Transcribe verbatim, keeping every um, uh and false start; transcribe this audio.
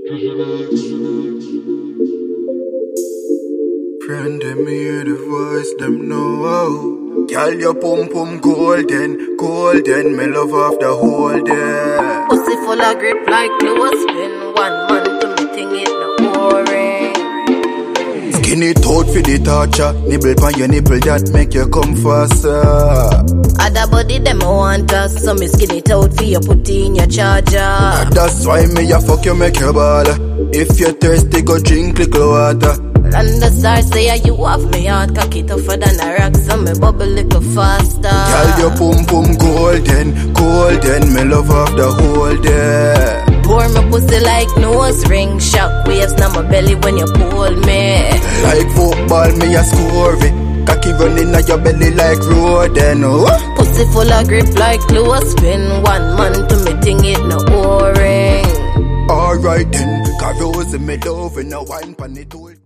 Friend, them hear the voice, them know. Girl, your pum pum golden, golden. Me love off the whole day. Pussy full of grip like clothespin. One man to me thing it no boring. Skin it out for the torture. Nibble pan your nipple that make you come faster. Other body them want us, so me skin it out for you put in your charger. And that's why me a fuck you make you ball. If you're thirsty, go drink little water. And the stars say yeah, you have me heart cocky tougher than a rock, so me bubble little faster. Girl, your pum pum golden, golden. Me love off the whole day. Pour my pussy like nose ring, shock waves now my belly when you pull me. Like football, me a score it. Cocky running at your belly like rodent. Oh. Pussy full of grip like clothespin. One man to me thing it no boring. Alright then, cause rose me love and a wine pan it all.